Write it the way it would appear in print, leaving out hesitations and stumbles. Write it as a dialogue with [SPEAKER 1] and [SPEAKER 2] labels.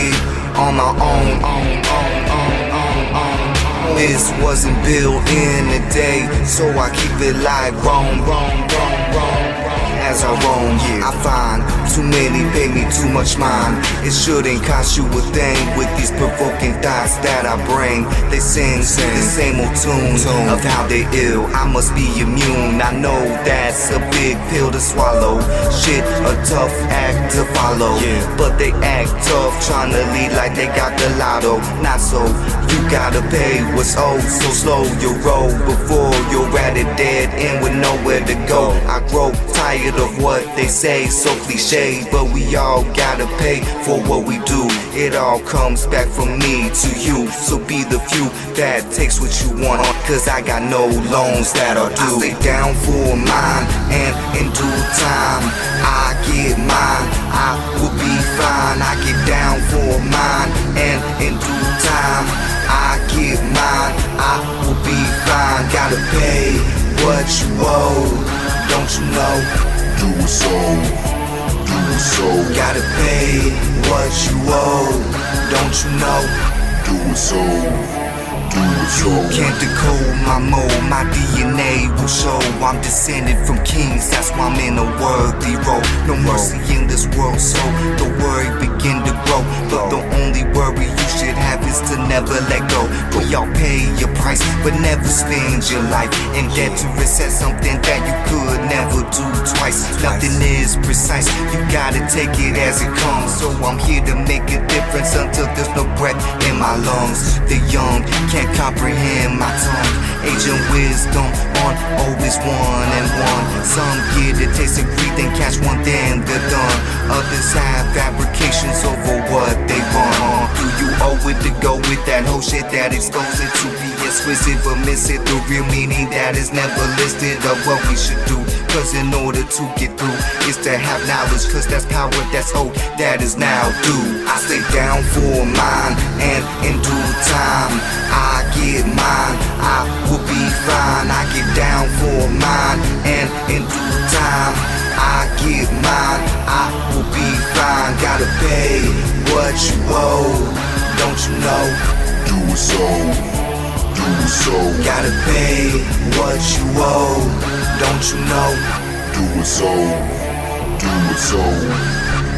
[SPEAKER 1] it on my own. This wasn't built in a day, so I keep it like wrong. As I roam, I find too many pay me too much mind. It shouldn't cost you a thing with these provoking thoughts that I bring. They sing the same old tune of how they ill. I must be immune. I know that's a big pill to swallow. Shit, a tough act to follow. But they act tough, trying to lead like they got the lotto. Not so, you gotta pay what's owed. So slow your roll before you're at a dead end with nowhere to go. I grow tired of what they say, so cliche, but we all gotta pay for what we do. It all comes back from me to you, so be the few that takes what you want, cause I got no loans that are due. I stay down for mine, and in due time I get mine, I will be fine. I get down for mine, and in due time I get mine, I will be fine. Gotta pay what you owe, don't you know?
[SPEAKER 2] Do it so, do it so.
[SPEAKER 1] Gotta pay what you owe, don't you know?
[SPEAKER 2] Do it so, do it so.
[SPEAKER 1] Can't decode my mode, my DNA will show I'm descended from kings, that's why I'm in a worthy role. No mercy in this world, so the worry begin to grow. But the only worry you should have is to never let go. We all pay your price, but never spend your life in debt to reset something that you could never do twice. Nothing is precise, you gotta take it as it comes. So I'm here to make a difference until there's no breath in my lungs. The young can't comprehend my tongue. Age and wisdom on always one and one. Some get a taste of greed and catch one, then they're done. Others have fabrications over what they want. Do you owe it to go with that whole shit that exposes it to be exquisite, but miss it? The real meaning that is never listed of what we should do. Cause in order to get through is to have knowledge, cause that's power that's owed, that is now due. I stay down for mine, and in due time I get mine, I will be fine. I get down for mine, and in due time I get mine, I will be fine. Gotta pay what you owe, don't you know?
[SPEAKER 2] Do it so, do it so.
[SPEAKER 1] Gotta pay what you owe, don't you know?
[SPEAKER 2] Do it so, do it so.